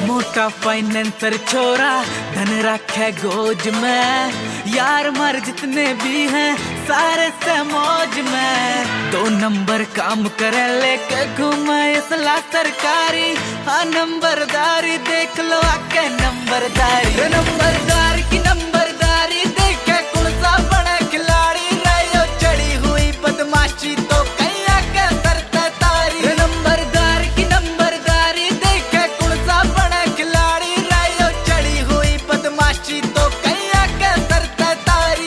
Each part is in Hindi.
मोटा फाइनेंसर छोरा धन रखे गोज में, यार मर जितने भी हैं सारे से मौज में। 2 नंबर काम करे लेके घूमे इसला सरकारी, हाँ नंबरदारी देख लो आके नंबरदारी। नंबरदार की नंबरदारी देखे कौन सा बड़ा खिलाड़ी, रहो चढ़ी हुई बदमाशी तो कहीं आके करता तारी। नंबरदार की नंबरदारी देखे कौन सा बड़ा खिलाड़ी, रहो चढ़ी हुई बदमाशी तो कहीं आके करता तारी।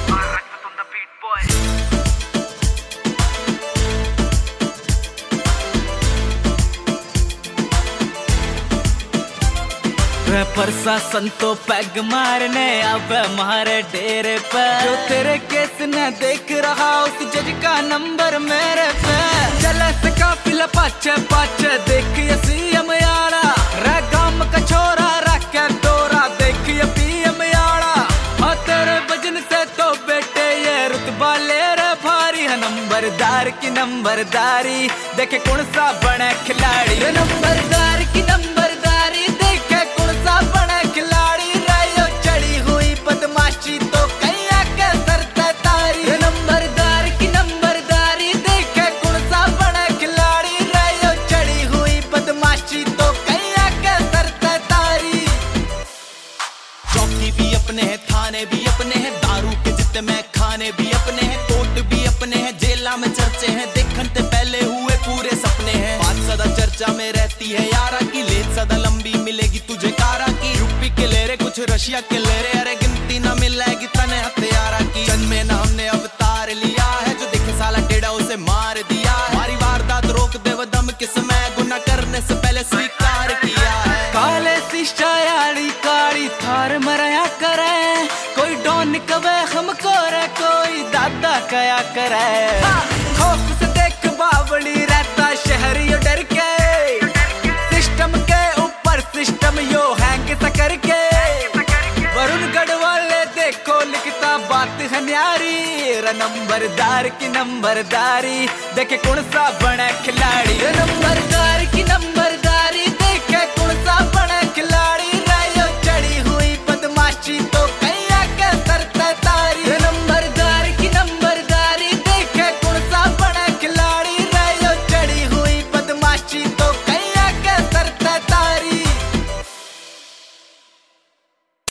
प्रशासन तो पैग मारने अब हमारे डेरे पे, जो तेरे केस न देख रहा उस जज का नंबर मेरे पे। चले से काफिला पाछे पाछे देखिए सीएम यारा, रे गाम का छोरा रखे दौरा देखिए पीएम यारा। हाँ तेरे वजन से तो बेटे ये रुतबा ले रे भारी है, नंबरदार की नंबरदारी देखे कौन सा बड़ा खिलाड़ी। नंबरदार की नंबरदारी देखे कौन सा बड़ा खिलाड़ी, रहो चढ़ी हुई बदमाशी तो कहीं आके करता तारी। नंबरदार की नंबरदारी देखे कौन सा बड़ा खिलाड़ी, रहो चढ़ी हुई बदमाशी तो कहीं आके करता तारी। चौकी भी अपने हैं, थाने भी अपने हैं, दारू के जितने में खाने भी अपने हैं, कोर्ट भी अपने हैं, जेला में चर्चे हैं, देखन ते पहले हुए पूरे सपने हैं। बात सदा चर्चा में रहती है यारा की, लेट सदा लंबी मिलेगी तुझे कारा की। यूपी के ले रे कुछ रशिया के ले रे, अरे गिनती ना मिलेगी तने हथियारा की। जन्म में ना हमने अवतार लिया है, जो दिखे साला टेढ़ा उसे मार दिया है। हमारी वारदात रोक दे वो दम किस में, गुनाह करने से पहले स्वीकार किया है। काले शीशा यारी काली थार मरया करे, कोई डॉन कवे हमको रे कोई दादा कया करे। खौफ से देख बावली रहता शहरी डर के, सिस्टम के ऊपर सिस्टम यो हैंग सा करके। वरुणगढ़ वाले देखो लिखता बात है न्यारी, नंबरदार की नंबरदारी देखे कौन सा बड़ा खिलाड़ी। नंबरदार